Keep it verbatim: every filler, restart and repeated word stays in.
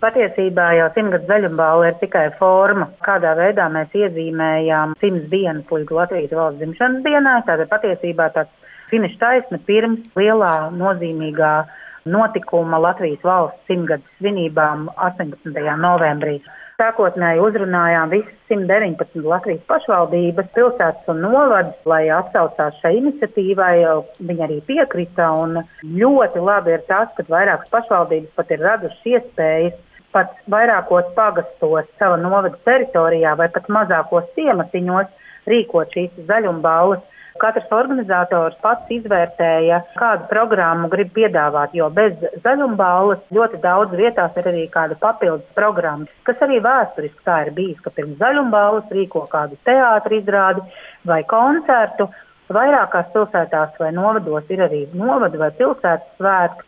Patiesībā jau simtgadu zaļumbalva ir tikai forma, kādā veidā mēs iezīmējām simts dienas līdz Latvijas valsts dzimšanas dienai. Tātad patiesībā tāds finiša taisne pirms lielā nozīmīgā notikuma Latvijas valsts simtgades svinībām astoņpadsmitajā novembrī. Sākotnēji uzrunājām visas simt deviņpadsmit Latvijas pašvaldības, pilsētas un novadus, lai atsaucās šai iniciatīvai. Viņi arī piekrita, un ļoti labi ir tas, ka vairākas pašvaldības pat ir radušas iespējas pat vairākos pagastos sava novada teritorijā vai pat mazākos ciematiņos rīkot šīs zaļumbalvas. Katrs organizators pats izvērtēja, kādu programmu grib piedāvāt, jo bez zaļumbalvas ļoti daudz vietās ir arī kāda papildus programma, kas arī vēsturiski tā ir bijis, ka pirms zaļumbalvas rīko kādu teātri izrādi vai koncertu. Vairākās pilsētās vai novados ir arī novada vai pilsētas svētki.